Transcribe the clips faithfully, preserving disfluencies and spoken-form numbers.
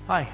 Hi.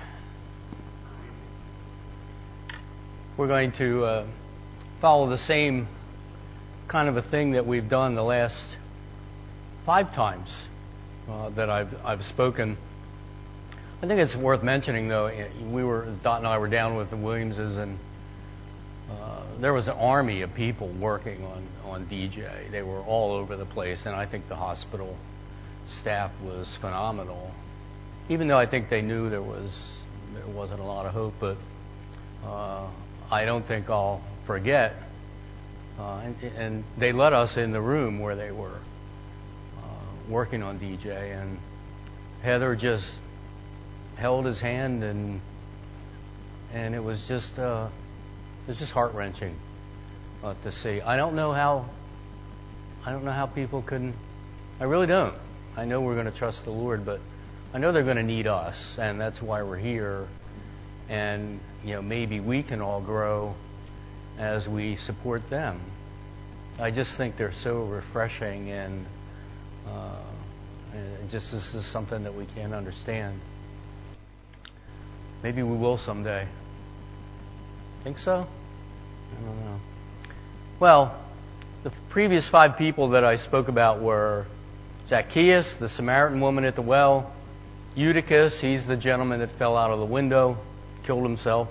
We're going to uh, follow the same kind of a thing that we've done the last five times uh, that I've I've spoken. I think it's worth mentioning, though. We were Dot and I were down with the Williamses, and uh, there was an army of people working on on D J. They were all over the place, and I think the hospital staff was phenomenal. Even though I think they knew there was there wasn't a lot of hope, but uh, I don't think I'll forget. Uh, and, and they let us in the room where they were uh, working on D J, and Heather just held his hand, and and it was just uh, it was just heart wrenching uh, to see. I don't know how I don't know how people can. I really don't. I know we're going to trust the Lord, but I know they're going to need us, and that's why we're here. And, you know, maybe we can all grow as we support them. I just think they're so refreshing, and uh, it just this is something that we can't understand. Maybe we will someday. Think so? I don't know. Well, the previous five people that I spoke about were Zacchaeus, the Samaritan woman at the well, Eutychus, he's the gentleman that fell out of the window, killed himself.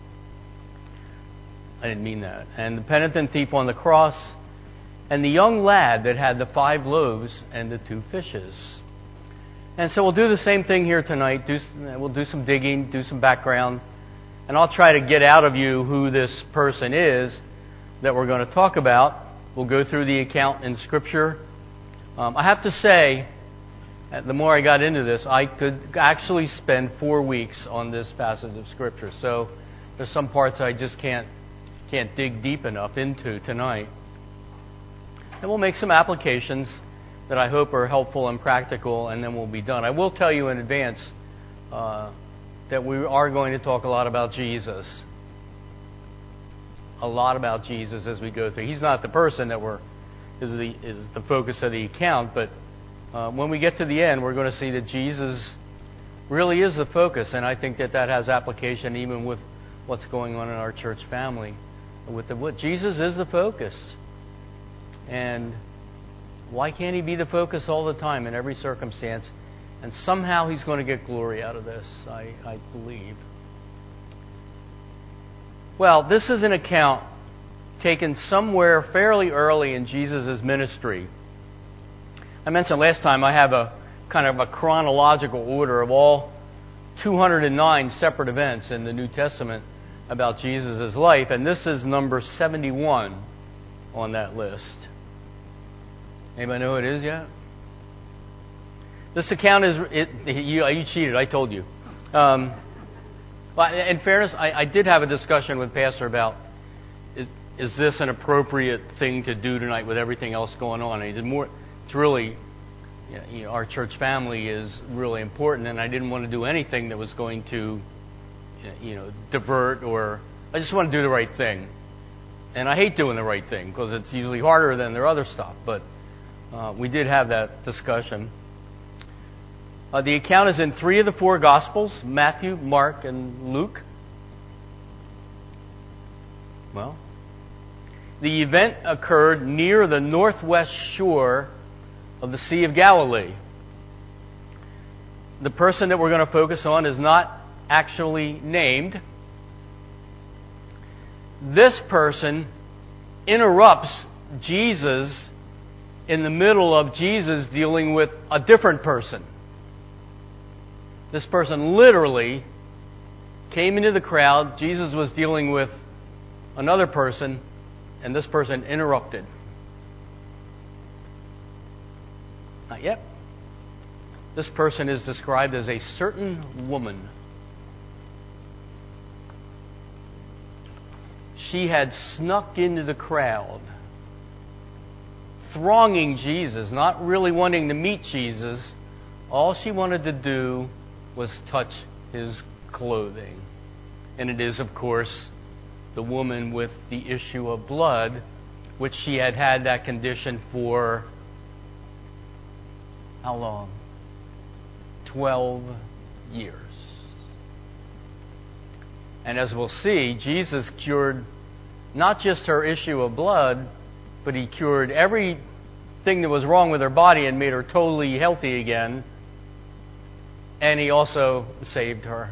I didn't mean that. And the penitent thief on the cross, and the young lad that had the five loaves and the two fishes. And so we'll do the same thing here tonight. Do, we'll do some digging, do some background, and I'll try to get out of you who this person is that we're going to talk about. We'll go through the account in Scripture. Um, I have to say, the more I got into this, I could actually spend four weeks on this passage of Scripture. So there's some parts I just can't can't dig deep enough into tonight. And we'll make some applications that I hope are helpful and practical, and then we'll be done. I will tell you in advance uh, that we are going to talk a lot about Jesus. A lot about Jesus as we go through. He's not the person that we're is the is the focus of the account, but Uh, when we get to the end, we're going to see that Jesus really is the focus, and I think that that has application even with what's going on in our church family. With the what Jesus is the focus, and why can't He be the focus all the time in every circumstance? And somehow He's going to get glory out of this, I, I believe. Well, this is an account taken somewhere fairly early in Jesus' ministry. I mentioned last time I have a kind of a chronological order of all two hundred nine separate events in the New Testament about Jesus' life, and this is number seventy-one on that list. Anybody know who it is yet? This account is, it, you, you cheated, I told you. Um, but in fairness, I, I did have a discussion with Pastor about, is, is this an appropriate thing to do tonight with everything else going on? And he did more. It's really, you know, our church family is really important, and I didn't want to do anything that was going to, you know, divert, or I just want to do the right thing. And I hate doing the right thing because it's usually harder than their other stuff, but uh, we did have that discussion. Uh, the account is in three of the four Gospels, Matthew, Mark, and Luke. Well, the event occurred near the northwest shore of the Sea of Galilee. The person that we're going to focus on is not actually named. This person interrupts Jesus in the middle of Jesus dealing with a different person. This person literally came into the crowd. Jesus was dealing with another person, and this person interrupted. Not yet. This person is described as a certain woman. She had snuck into the crowd, thronging Jesus, not really wanting to meet Jesus. All she wanted to do was touch His clothing. And it is, of course, the woman with the issue of blood, which she had had that condition for how long? Twelve years. And as we'll see, Jesus cured not just her issue of blood, but He cured everything that was wrong with her body and made her totally healthy again. And He also saved her.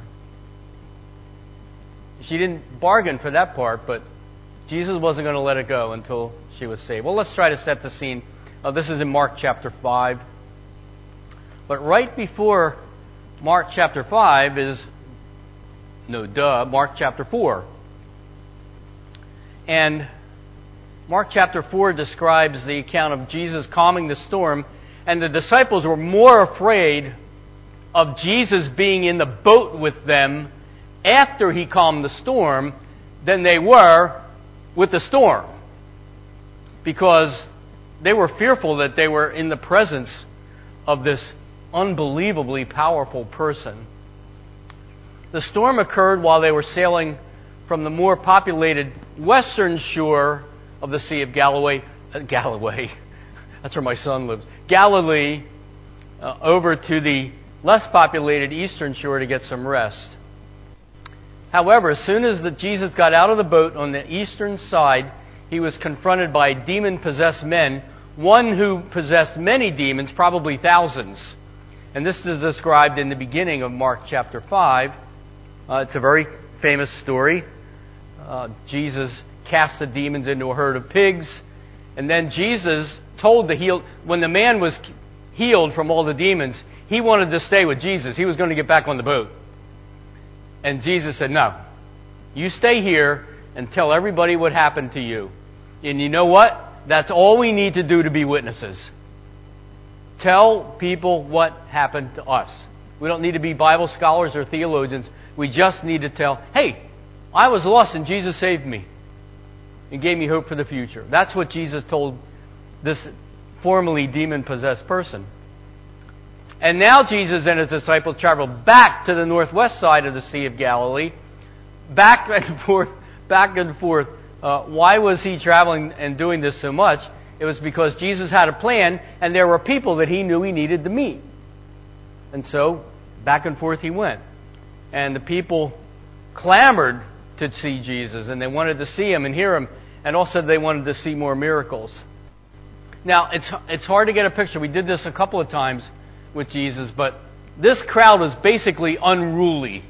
She didn't bargain for that part, but Jesus wasn't going to let it go until she was saved. Well, let's try to set the scene. Uh, this is in Mark chapter five. But right before Mark chapter five is, no duh, Mark chapter four. And Mark chapter four describes the account of Jesus calming the storm, and the disciples were more afraid of Jesus being in the boat with them after He calmed the storm than they were with the storm, because they were fearful that they were in the presence of this unbelievably powerful person. The storm occurred while they were sailing from the more populated western shore of the Sea of Galilee, uh, Galilee, that's where my son lives, Galilee, uh, over to the less populated eastern shore to get some rest. However, as soon as the, Jesus got out of the boat on the eastern side, He was confronted by demon-possessed men, one who possessed many demons, probably thousands. And this is described in the beginning of Mark chapter five. Uh, it's a very famous story. Uh, Jesus cast the demons into a herd of pigs. And then Jesus told the healed, when the man was healed from all the demons, he wanted to stay with Jesus. He was going to get back on the boat. And Jesus said, no, you stay here and tell everybody what happened to you. And you know what? That's all we need to do to be witnesses. Tell people what happened to us. We don't need to be Bible scholars or theologians. We just need to tell, hey, I was lost and Jesus saved me and gave me hope for the future. That's what Jesus told this formerly demon-possessed person. And now Jesus and His disciples traveled back to the northwest side of the Sea of Galilee, back and forth, back and forth. Uh, why was He traveling and doing this so much? It was because Jesus had a plan, and there were people that He knew He needed to meet. And so, back and forth He went. And the people clamored to see Jesus, and they wanted to see Him and hear Him, and also they wanted to see more miracles. Now, it's it's hard to get a picture. We did this a couple of times with Jesus, but this crowd was basically unruly.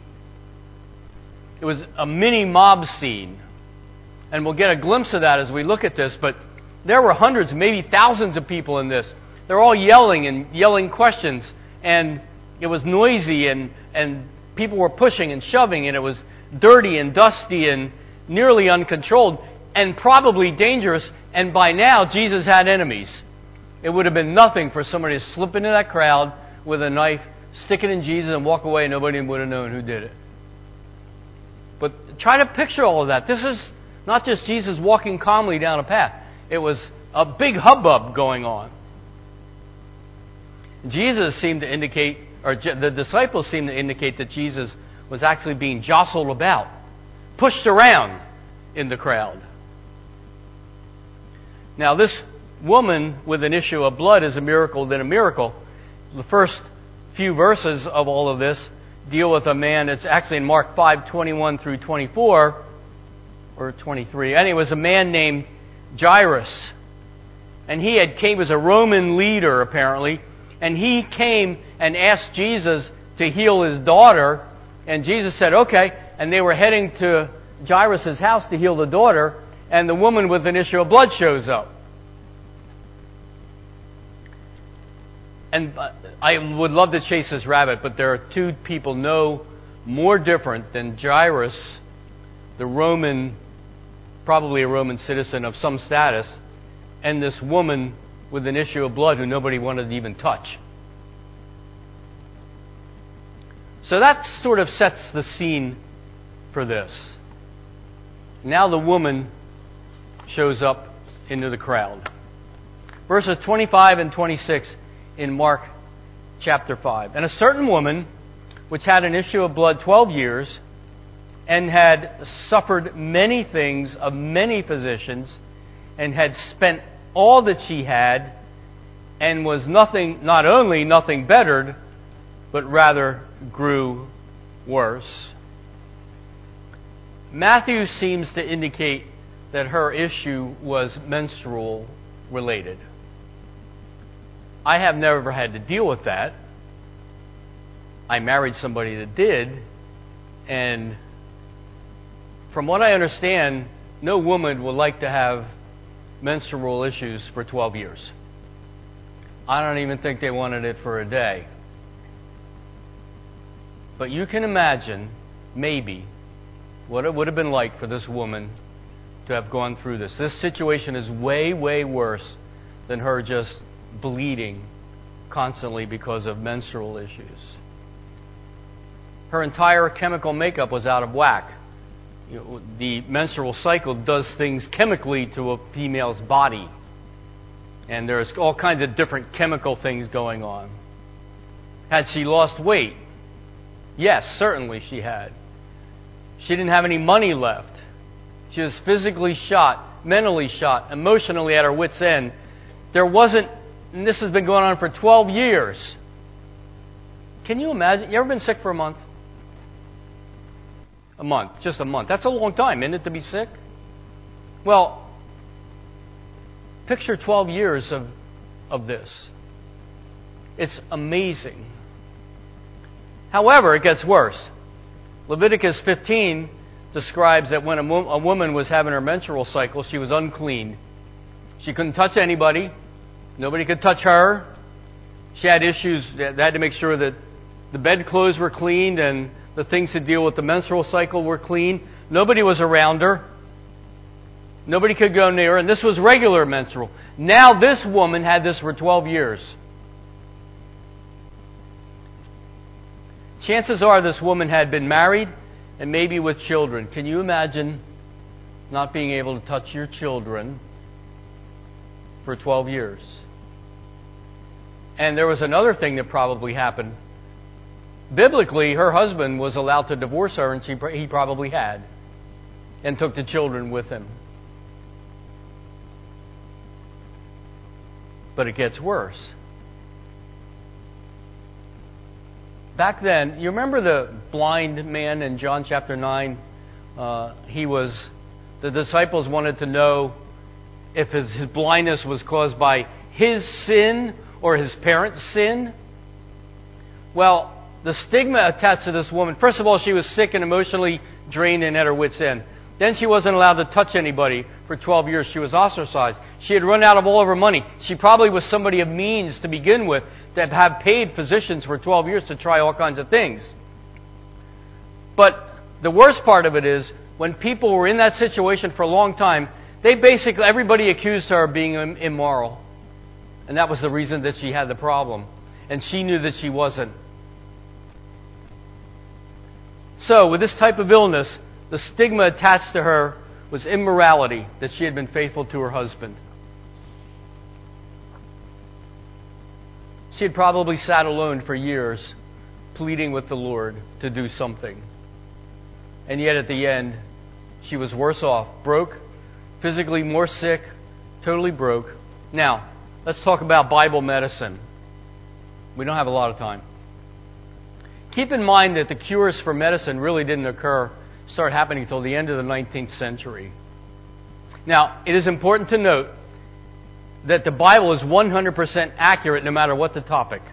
It was a mini mob scene. And we'll get a glimpse of that as we look at this, but there were hundreds, maybe thousands of people in this. They're all yelling and yelling questions, and it was noisy, and, and people were pushing and shoving, and it was dirty and dusty and nearly uncontrolled and probably dangerous, and by now Jesus had enemies. It would have been nothing for somebody to slip into that crowd with a knife, stick it in Jesus, and walk away, and nobody would have known who did it. But try to picture all of that. This is not just Jesus walking calmly down a path. It was a big hubbub going on. Jesus seemed to indicate, or the disciples seemed to indicate that Jesus was actually being jostled about, pushed around in the crowd. Now, this woman with an issue of blood is a miracle within a miracle. The first few verses of all of this deal with a man. It's actually in Mark five, twenty-one through twenty-four, or twenty-three. And it was a man named Jairus. And he had came as a Roman leader, apparently. And he came and asked Jesus to heal his daughter. And Jesus said, okay. And they were heading to Jairus' house to heal the daughter. And the woman with an issue of blood shows up. And I would love to chase this rabbit, but there are two people no more different than Jairus, the Roman, probably a Roman citizen of some status, and this woman with an issue of blood who nobody wanted to even touch. So that sort of sets the scene for this. Now the woman shows up into the crowd. Verses twenty-five and twenty-six in Mark chapter five. And a certain woman, which had an issue of blood twelve years, and had suffered many things of many physicians, and had spent all that she had, and was nothing, not only nothing bettered, but rather grew worse. Matthew seems to indicate that her issue was menstrual related. I have never had to deal with that. I married somebody that did, and from what I understand, no woman would like to have menstrual issues for twelve years. I don't even think they wanted it for a day. But you can imagine, maybe, what it would have been like for this woman to have gone through this. This situation is way, way worse than her just bleeding constantly because of menstrual issues. Her entire chemical makeup was out of whack. You know, the menstrual cycle does things chemically to a female's body. And there's all kinds of different chemical things going on. Had she lost weight? Yes, certainly she had. She didn't have any money left. She was physically shot, mentally shot, emotionally at her wit's end. There wasn't, and this has been going on for twelve years. Can you imagine? You ever been sick for a month? A month, just a month. That's a long time, isn't it, to be sick? Well, picture twelve years of, of this. It's amazing. However, it gets worse. Leviticus fifteen describes that when a, wo- a woman was having her menstrual cycle, she was unclean. She couldn't touch anybody. Nobody could touch her. She had issues. They had to make sure that the bedclothes were cleaned and the things to deal with the menstrual cycle were clean. Nobody was around her. Nobody could go near her. And this was regular menstrual. Now this woman had this for twelve years. Chances are this woman had been married and maybe with children. Can you imagine not being able to touch your children for twelve years? And there was another thing that probably happened. Biblically, her husband was allowed to divorce her, and she, he probably had, and took the children with him. But it gets worse. Back then, you remember the blind man in John chapter nine? Uh, he was, the disciples wanted to know if his, his blindness was caused by his sin or his parents' sin. Well, the stigma attached to this woman, first of all, she was sick and emotionally drained and at her wit's end. Then she wasn't allowed to touch anybody for twelve years. She was ostracized. She had run out of all of her money. She probably was somebody of means to begin with that have paid physicians for twelve years to try all kinds of things. But the worst part of it is, when people were in that situation for a long time, they basically, everybody accused her of being immoral. And that was the reason that she had the problem. And she knew that she wasn't. So, with this type of illness, the stigma attached to her was immorality, that she had been faithful to her husband. She had probably sat alone for years, pleading with the Lord to do something. And yet at the end, she was worse off, broke, physically more sick, totally broke. Now, let's talk about Bible medicine. We don't have a lot of time. Keep in mind that the cures for medicine really didn't occur, start happening until the end of the nineteenth century. Now, it is important to note that the Bible is one hundred percent accurate no matter what the topic.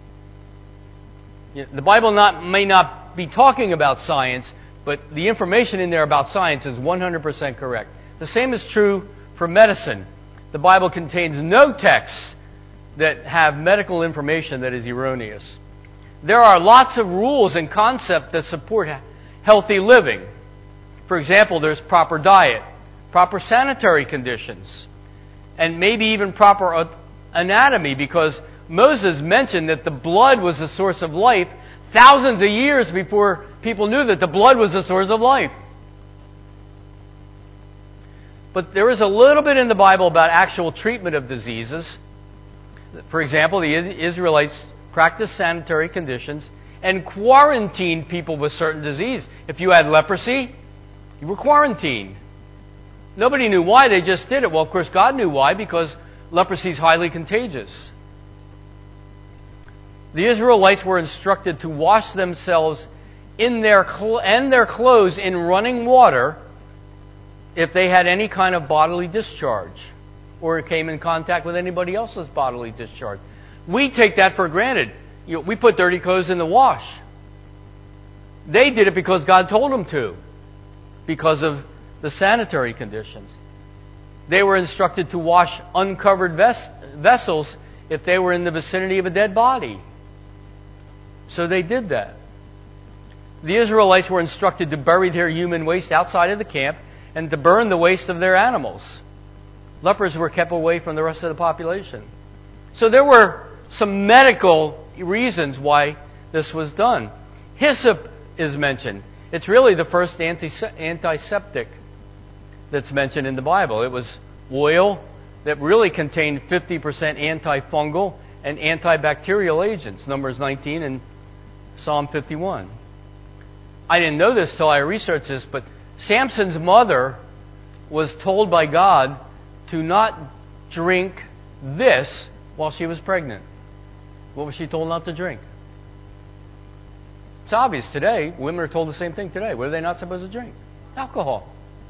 The Bible not, may not be talking about science, but the information in there about science is one hundred percent correct. The same is true for medicine. The Bible contains no texts that have medical information that is erroneous. There are lots of rules and concepts that support healthy living. For example, there's proper diet, proper sanitary conditions, and maybe even proper anatomy, because Moses mentioned that the blood was the source of life thousands of years before people knew that the blood was the source of life. But there is a little bit in the Bible about actual treatment of diseases. For example, the Israelites practiced sanitary conditions and quarantined people with certain disease. If you had leprosy, you were quarantined. Nobody knew why, they just did it. Well, of course, God knew why, because leprosy is highly contagious. The Israelites were instructed to wash themselves in their cl- and their clothes in running water if they had any kind of bodily discharge or came in contact with anybody else's bodily discharge. We take that for granted. You know, we put dirty clothes in the wash. They did it because God told them to, because of the sanitary conditions. They were instructed to wash uncovered ves- vessels if they were in the vicinity of a dead body. So they did that. The Israelites were instructed to bury their human waste outside of the camp and to burn the waste of their animals. Lepers were kept away from the rest of the population. So there were some medical reasons why this was done. Hyssop is mentioned. It's really the first antiseptic that's mentioned in the Bible. It was oil that really contained fifty percent antifungal and antibacterial agents, Numbers nineteen and Psalm fifty-one. I didn't know this till I researched this, but Samson's mother was told by God to not drink this while she was pregnant. What was she told not to drink? It's obvious today. Women are told the same thing today. What are they not supposed to drink? Alcohol.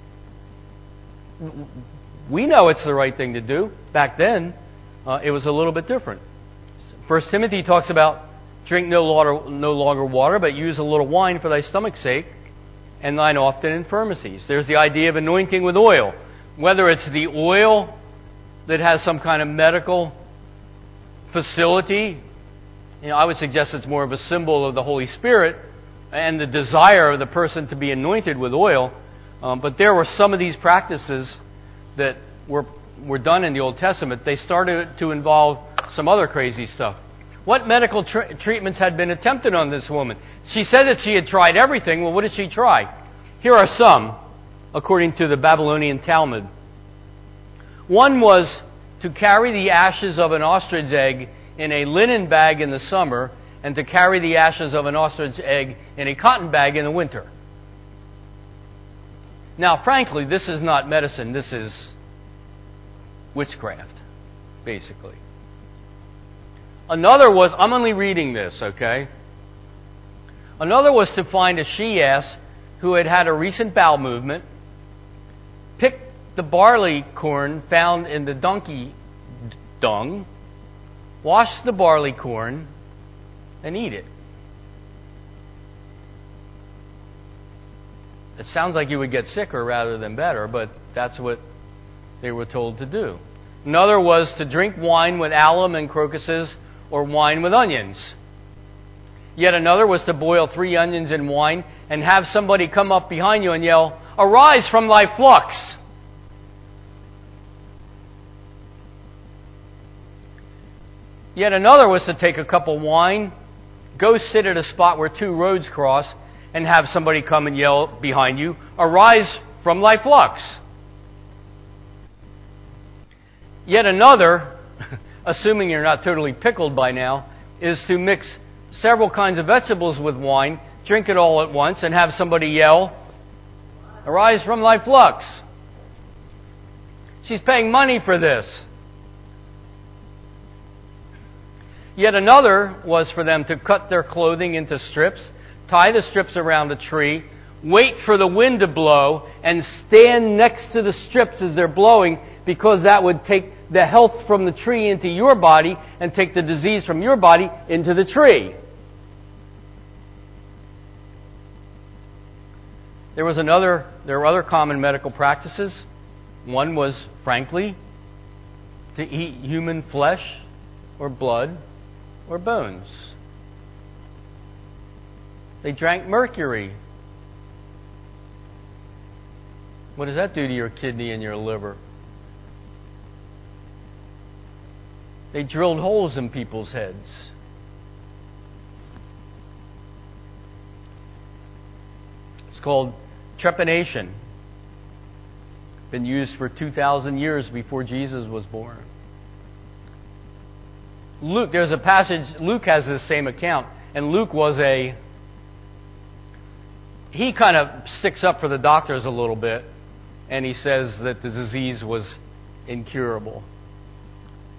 We know it's the right thing to do. Back then, uh, it was a little bit different. First Timothy talks about drink no longer, no longer water, but use a little wine for thy stomach's sake and thine often infirmities. There's the idea of anointing with oil. Whether it's the oil that has some kind of medical facility, you know, I would suggest it's more of a symbol of the Holy Spirit and the desire of the person to be anointed with oil. Um, but there were some of these practices that were were done in the Old Testament. They started to involve some other crazy stuff. What medical tr- treatments had been attempted on this woman? She said that she had tried everything. Well, what did she try? Here are some, according to the Babylonian Talmud. One was to carry the ashes of an ostrich egg in a linen bag in the summer and to carry the ashes of an ostrich egg in a cotton bag in the winter. Now, frankly, this is not medicine. This is witchcraft, basically. Another was, I'm only reading this, okay? Another was to find a she-ass who had had a recent bowel movement, pick the barley corn found in the donkey dung, wash the barley corn, and eat it. It sounds like you would get sicker rather than better, but that's what they were told to do. Another was to drink wine with alum and crocuses or wine with onions. Yet another was to boil three onions in wine and have somebody come up behind you and yell, "Arise from thy flux!" Yet another was to take a cup of wine, go sit at a spot where two roads cross, and have somebody come and yell behind you, "Arise from thy flux!" Yet another, assuming you're not totally pickled by now, is to mix several kinds of vegetables with wine, drink it all at once, and have somebody yell, "Arise from thy flux!" She's paying money for this. Yet another was for them to cut their clothing into strips, tie the strips around a tree, wait for the wind to blow, and stand next to the strips as they're blowing, because that would take the health from the tree into your body and take the disease from your body into the tree. There was another, there were other common medical practices. One was, frankly, to eat human flesh or blood or bones. They drank mercury. What does that do to your kidney and your liver? They drilled holes in people's heads. It's called trepanation. Been used for two thousand years before Jesus was born. Luke, there's a passage, Luke has this same account, and Luke was a, he kind of sticks up for the doctors a little bit, and he says that the disease was incurable.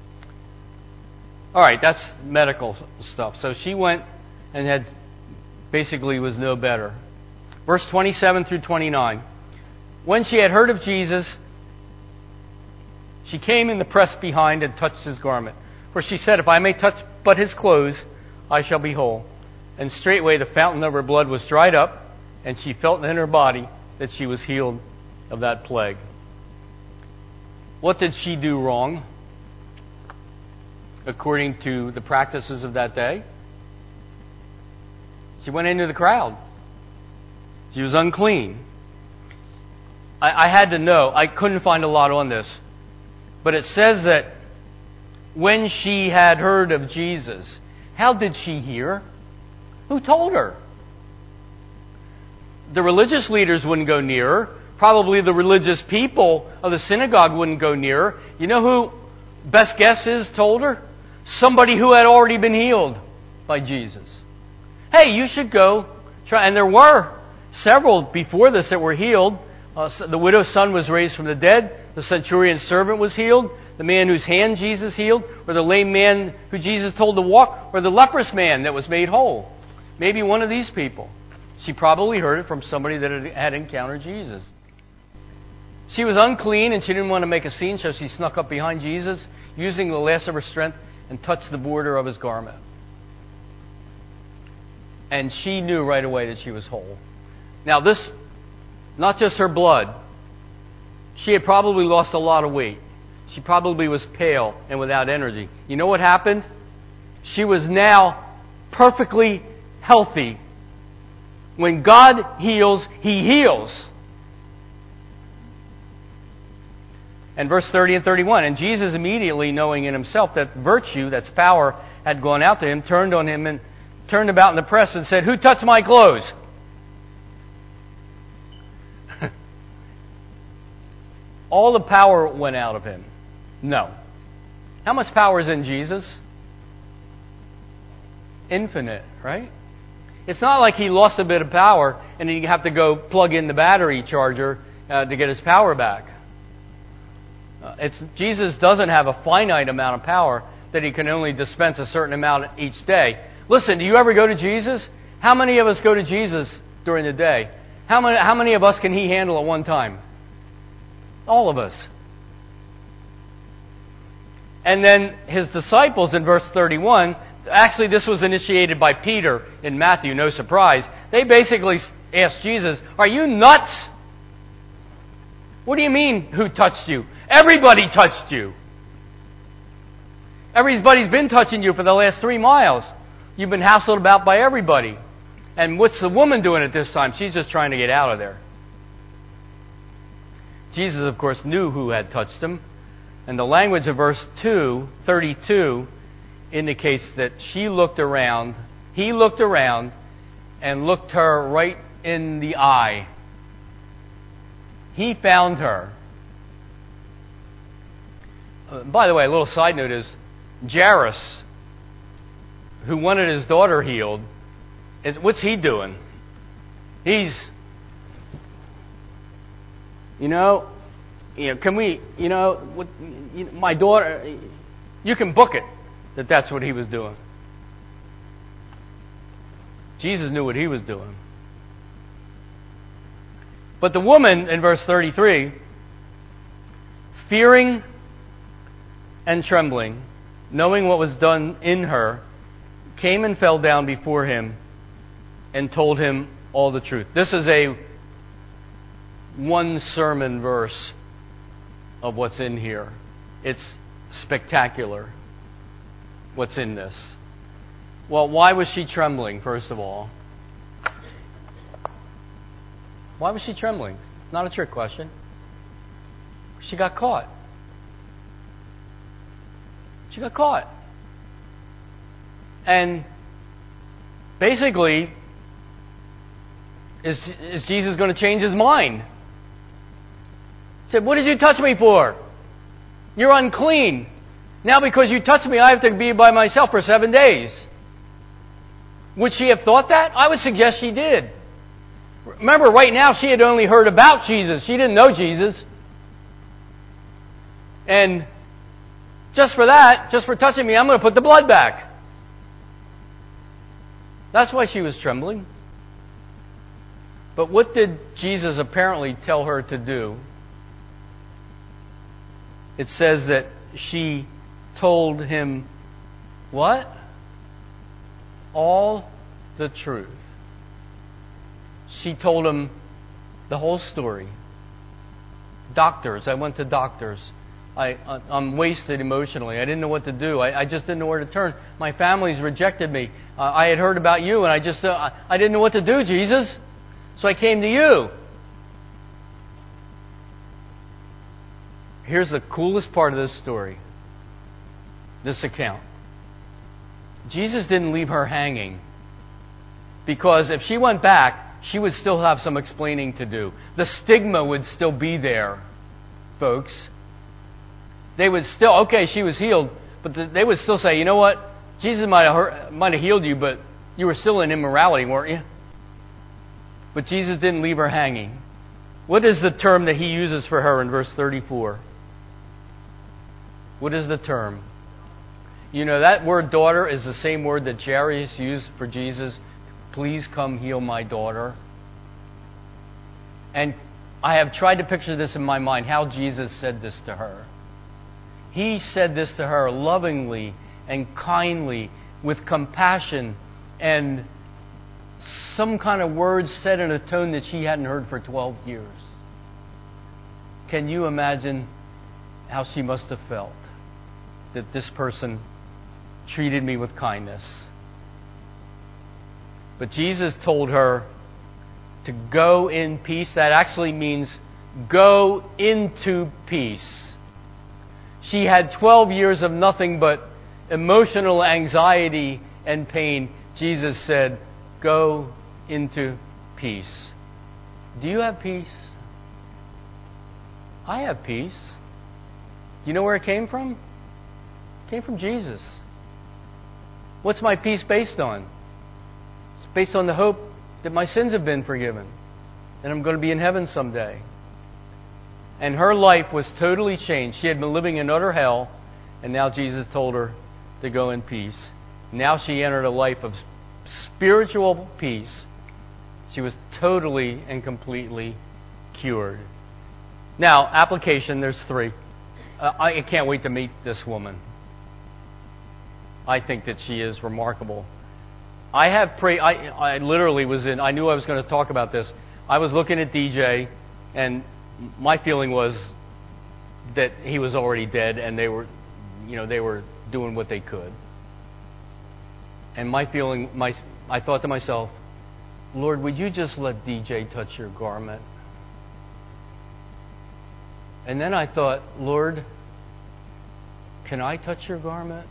All right, that's medical stuff. So she went and had basically was no better. Verse twenty-seven through twenty-nine. When she had heard of Jesus, she came in the press behind and touched his garment. For she said, if I may touch but his clothes, I shall be whole. And straightway the fountain of her blood was dried up, and she felt in her body that she was healed of that plague. What did she do wrong, according to the practices of that day? She went into the crowd. She was unclean. I, I had to know. I couldn't find a lot on this. But it says that when she had heard of Jesus, how did she hear? Who told her? The religious leaders wouldn't go near her. Probably the religious people of the synagogue wouldn't go near her. You know who, best guess is, told her? Somebody who had already been healed by Jesus. Hey, you should go try. And there were several before this that were healed. Uh, the widow's son was raised from the dead. The centurion's servant was healed. The man whose hand Jesus healed, or the lame man who Jesus told to walk, or the leprous man that was made whole. Maybe one of these people. She probably heard it from somebody that had encountered Jesus. She was unclean and she didn't want to make a scene, so she snuck up behind Jesus, using the last of her strength, and touched the border of his garment. And she knew right away that she was whole. Now this, not just her blood. She had probably lost a lot of weight. She probably was pale and without energy. You know what happened? She was now perfectly healthy. When God heals, He heals. And verse thirty and thirty-one, and Jesus immediately knowing in himself that virtue, that's power, had gone out to him, turned on him and turned about in the press and said, who touched my clothes? All the power went out of him. No. How much power is in Jesus? Infinite, right? It's not like he lost a bit of power and you have to go plug in the battery charger uh, to get his power back. Uh, it's Jesus doesn't have a finite amount of power that he can only dispense a certain amount each day. Listen, do you ever go to Jesus? How many of us go to Jesus during the day? How many, how many of us can he handle at one time? All of us. And then his disciples in verse thirty-one, actually this was initiated by Peter in Matthew, no surprise. They basically asked Jesus, are you nuts? What do you mean, who touched you? Everybody touched you. Everybody's been touching you for the last three miles. You've been hassled about by everybody. And what's the woman doing at this time? She's just trying to get out of there. Jesus, of course, knew who had touched him. And the language of verse two, thirty-two indicates that she looked around, he looked around, and looked her right in the eye. He found her. Uh, by the way, a little side note is, Jairus, who wanted his daughter healed, is, what's he doing? He's, you know, you know, can we, you know, what, you know, my daughter, you can book it that that's what he was doing. Jesus knew what he was doing. But the woman in verse thirty-three, fearing and trembling, knowing what was done in her, came and fell down before him and told him all the truth. This is a one sermon verse of what's in here. It's spectacular what's in this. Well, why was she trembling, first of all? Why was she trembling? Not a trick question. She got caught. She got caught. And basically, is, is Jesus going to change his mind? He said, what did you touch me for? You're unclean. Now because you touched me, I have to be by myself for seven days. Would she have thought that? I would suggest she did. Remember, right now she had only heard about Jesus. She didn't know Jesus. And just for that, just for touching me, I'm going to put the blood back. That's why she was trembling. But what did Jesus apparently tell her to do? It says that she told him, what? All the truth. She told him the whole story. Doctors. I went to doctors. I, I'm wasted emotionally. I didn't know what to do. I, I just didn't know where to turn. My family's rejected me. Uh, I had heard about you, and I just uh, I didn't know what to do, Jesus. So I came to you. Here's the coolest part of this story, this account. Jesus didn't leave her hanging, because if she went back, she would still have some explaining to do. The stigma would still be there, folks. They would still, okay, she was healed, but they would still say, you know what? Jesus might have, hurt, might have healed you, but you were still in immorality, weren't you? But Jesus didn't leave her hanging. What is the term that he uses for her in verse thirty-four? What is the term? You know, that word daughter is the same word that Jairus used for Jesus. Please come heal my daughter. And I have tried to picture this in my mind, how Jesus said this to her. He said this to her lovingly and kindly, with compassion and some kind of words said in a tone that she hadn't heard for twelve years. Can you imagine how she must have felt that this person treated me with kindness? But Jesus told her to go in peace. That actually means go into peace. She had twelve years of nothing but emotional anxiety and pain. Jesus said, go into peace. Do you have peace? I have peace. Do you know where it came from? It came from Jesus. What's my peace based on? It's based on the hope that my sins have been forgiven, and I'm going to be in heaven someday. And her life was totally changed. She had been living in utter hell, and now Jesus told her to go in peace. Now she entered a life of spiritual peace. She was totally and completely cured. Now, application, there's three. Uh, I can't wait to meet this woman. I think that she is remarkable. I have prayed, I, I literally was in, I knew I was going to talk about this. I was looking at D J, and my feeling was that he was already dead, and they were, you know, they were doing what they could. And my feeling, my, I thought to myself, Lord, would you just let D J touch your garment? And then I thought, Lord, can I touch your garment?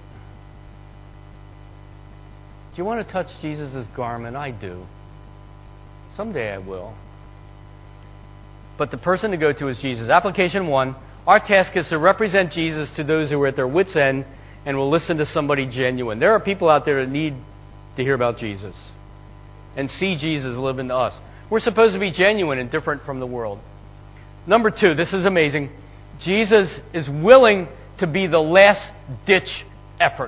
Do you want to touch Jesus' garment? I do. Someday I will. But the person to go to is Jesus. Application one, our task is to represent Jesus to those who are at their wits' end and will listen to somebody genuine. There are people out there that need to hear about Jesus and see Jesus live in us. We're supposed to be genuine and different from the world. Number two, this is amazing. Jesus is willing to be the last-ditch effort.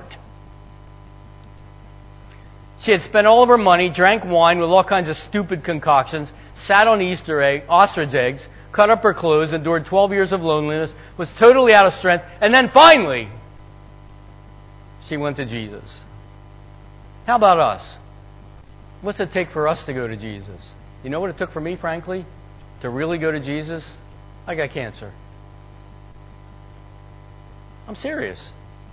She had spent all of her money, drank wine with all kinds of stupid concoctions, sat on Easter egg, ostrich eggs, cut up her clothes, endured twelve years of loneliness, was totally out of strength, and then finally, she went to Jesus. How about us? What's it take for us to go to Jesus? You know what it took for me, frankly, to really go to Jesus? I got cancer. I'm serious.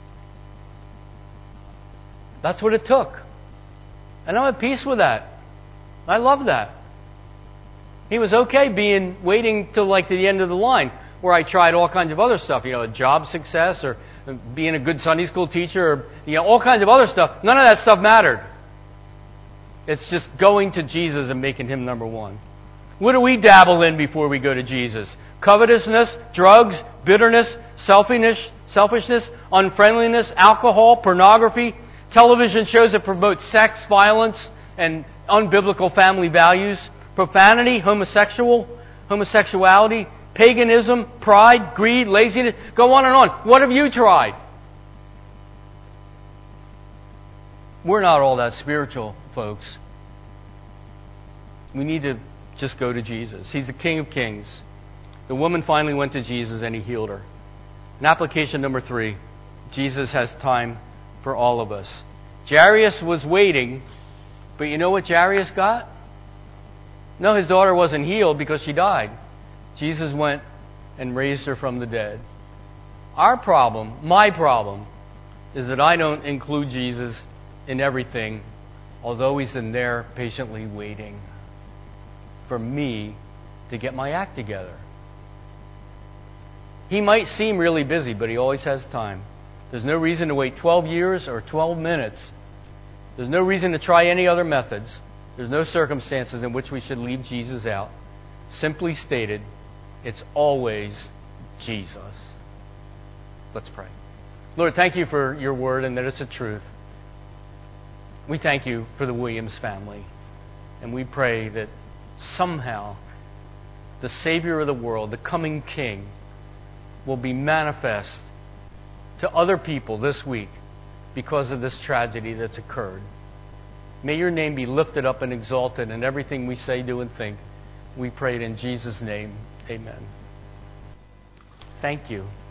That's what it took. And I'm at peace with that. I love that. He was okay being, waiting till like to the end of the line, where I tried all kinds of other stuff, you know, job success or being a good Sunday school teacher or, you know, all kinds of other stuff. None of that stuff mattered. It's just going to Jesus and making Him number one. What do we dabble in before we go to Jesus? Covetousness, drugs, bitterness, selfishness, selfishness, unfriendliness, alcohol, pornography, television shows that promote sex, violence, and unbiblical family values, profanity, homosexual, homosexuality, paganism, pride, greed, laziness. Go on and on. What have you tried? We're not all that spiritual, folks. We need to just go to Jesus. He's the King of Kings. The woman finally went to Jesus and he healed her. And application number three, Jesus has time for all of us. Jairus was waiting, but you know what Jairus got? No, his daughter wasn't healed because she died. Jesus went and raised her from the dead. Our problem, my problem, is that I don't include Jesus in everything, although He's in there patiently waiting for me to get my act together. He might seem really busy, but He always has time. There's no reason to wait twelve years or twelve minutes. There's no reason to try any other methods. There's no circumstances in which we should leave Jesus out. Simply stated, it's always Jesus. Let's pray. Lord, thank you for your word and that it's a truth. We thank you for the Williams family. And we pray that somehow the Savior of the world, the coming King, will be manifest to other people this week because of this tragedy that's occurred. May your name be lifted up and exalted in everything we say, do, and think. We pray it in Jesus' name. Amen. Thank you.